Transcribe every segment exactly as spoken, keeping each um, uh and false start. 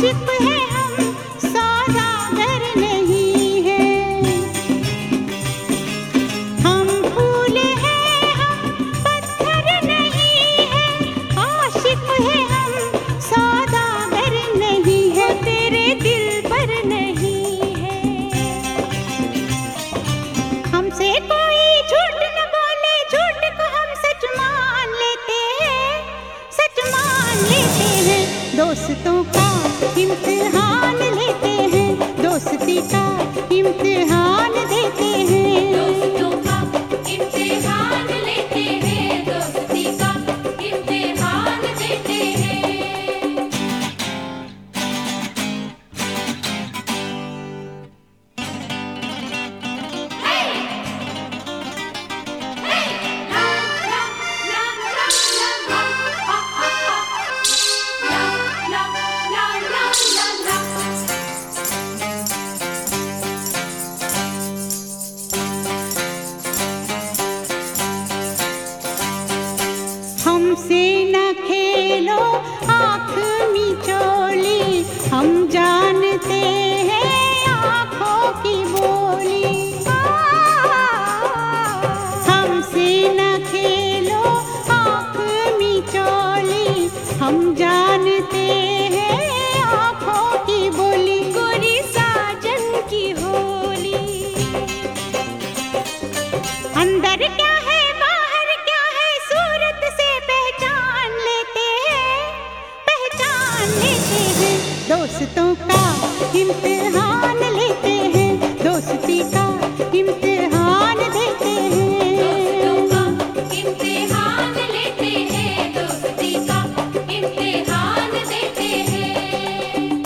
आशिक है हम, सौदागर नहीं है। हम फूल हैं, हम पत्थर नहीं है। आशिक है हम, सौदागर नहीं है। तेरे दिल पर नहीं है। हमसे कोई झूठ न बोले, झूठ को हम सच मान लेते हैं, सच मान लेते हैं। दोस्तों का इम्तिहान लेते हैं, दोस्ती का इम्तिहान देते हैं। दोस्तों का इम्तिहान लेते हैं, दोस्ती का इम्तिहान देते हैं। हे हे ला ला ला ला ला हा हा हा ला ला ला ला ला ला। हमसे न खेलो आँख मिचोली, हम जानते हैं आँखों की बोली। हमसे न खेलो आँख मिचोली, हम जानते हैं आँखों की बोली। गोरी साजन की होली, अंदर क्या है बाहर क्या है, सूरत से पहचान लेते हैं, पहचान लेते हैं। दोस्तों का इम्तिहान लेते हैं, दोस्ती का इम्तिहान देते दोस्तों हैं। का इम्तिहान लेते हैं, दोस्ती का इम्तिहान देते हैं।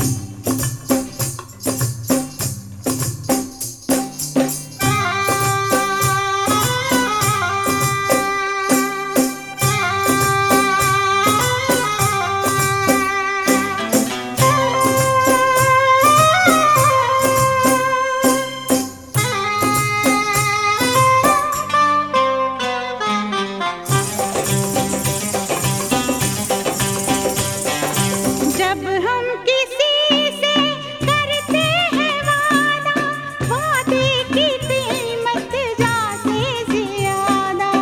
जब हम किसी से करते हैं वादा, वादे की कीमत जाते ज्यादा।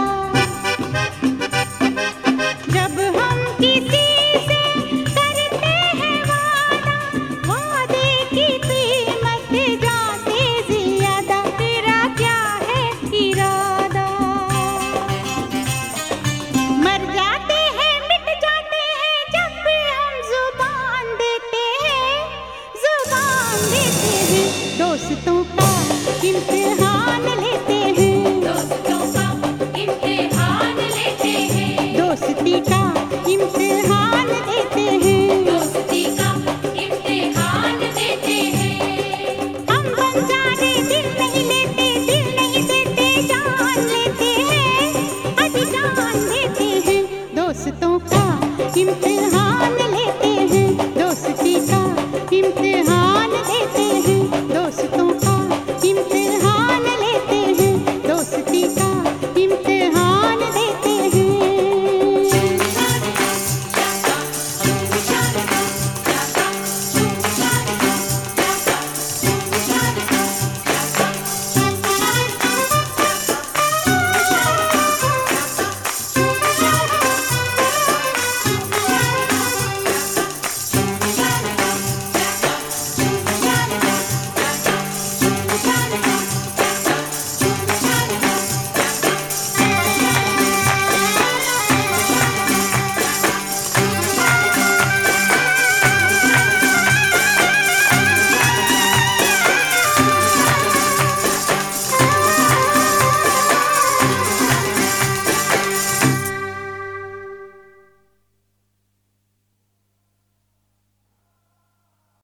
जब हम किसी से करते हैं वादा, वादे की कीमत जाते ज्यादा। तेरा क्या है इरादा? मर जाते हैं मिट जाते हैं, जब भी हम जुबान देते हैं, जुबान देते हैं। दोस्तों का इम्तिहान लेते हैं, दोस्तों का इम्तिहान लेते हैं, दोस्ती का इम्तिहान देते हैं। दोस्ती का इम्तिहान देते हैं। हम बंजारे दिल नहीं लेते, दिल नहीं देते, जान लेते हैं, अजी जान देते हैं। दोस्तों का इम्तिहान